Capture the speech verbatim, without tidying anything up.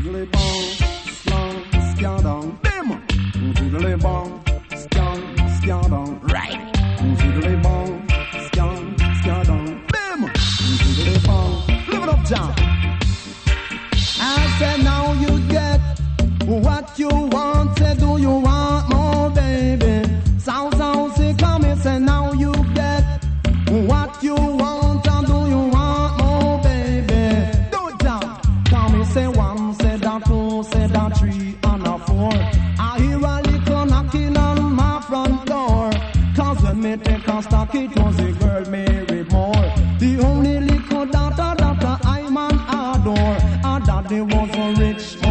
Jiggly bong, slong, skadong, bim. Jiggly bong, skong, skadong, right. Jiggly bong, skong, skadong, bim. Jiggly bong, live it up, John. I said now you get what you want. Say do you want more, baby? Sound sound say come and say now you get what you want. And do you want more, baby? Do it down. Come and say one, say that two, say that three, and a four. I hear a little knocking on my front door. Cause when me take a stock, it was a girl Mary Moore. The only little daughter that I man adore. Her daddy was a rich